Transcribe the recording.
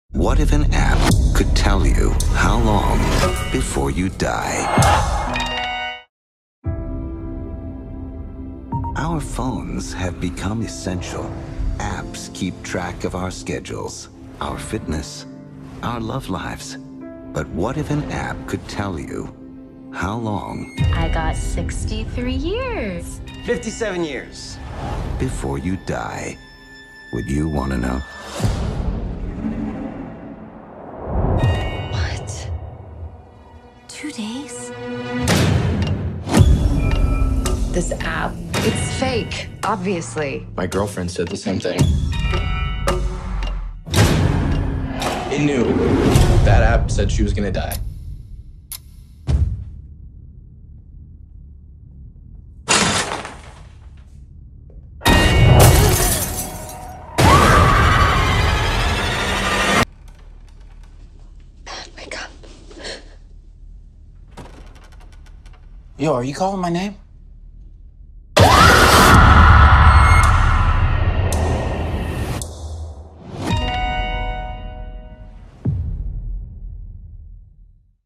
What if an app could tell you how long before you die? Our phones have become essential. Apps keep track of our schedules, our fitness, our love lives. But what if an app could tell you how long I got 63 years. 57 years. before you die? Would you want to know? What? 2 days? This app, it's fake, obviously. My girlfriend said the same thing. It knew. That app said she was gonna die. Wake up. Yo, are you calling my name?